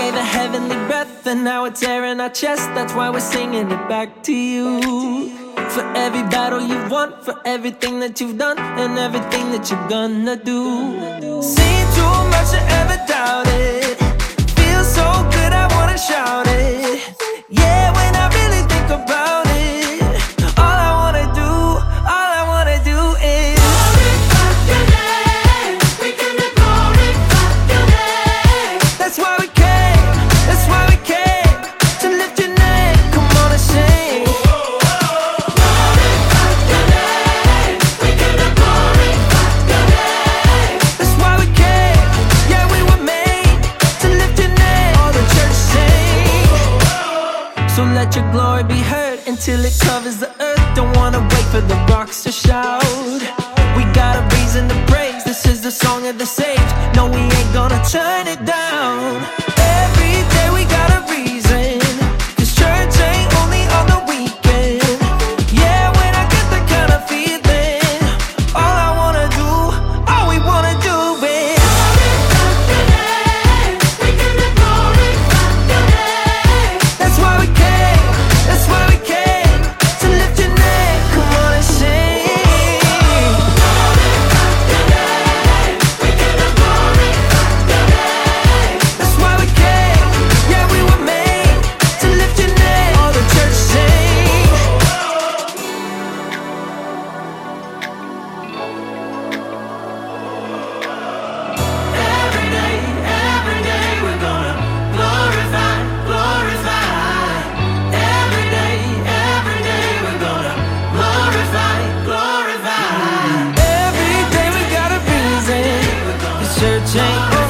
gave a heavenly breath, and now it's air in our chest. That's why we're singing it back to you. For every battle you've won, for everything that you've done, and everything that you're gonna do. Seen too much to ever doubt it. Feels so good, I wanna shout it. Yeah, when I really think about it, all I wanna do is glorify your name. We gonna glorify your name. that's why we came to lift your name. Come on and sing. Glorify your name. We gonna glorify your name. That's why we came. Yeah, we were made to lift your name. All the church sing. So let your glory be heard until it covers the earth. Don't wanna wait for the rocks to shout. We got a reason to praise. This is the song of the sage. No, we ain't gonna turn it down. Every day we got a reason, 'cause church ain't only on the weekend. Yeah, when I get that kind of feeling, all we wanna do is Glorify your name. We gonna glorify your name. that's why we came to lift your name. Come on and sing. Glorify your name. We gonna glorify your name. That's why we came. Yeah, we were made to lift your name. All the church sing. Every day we're gonna glorify, glorify. Every day we're gonna glorify, glorify. Every day we got a reason. 'Cause church ain't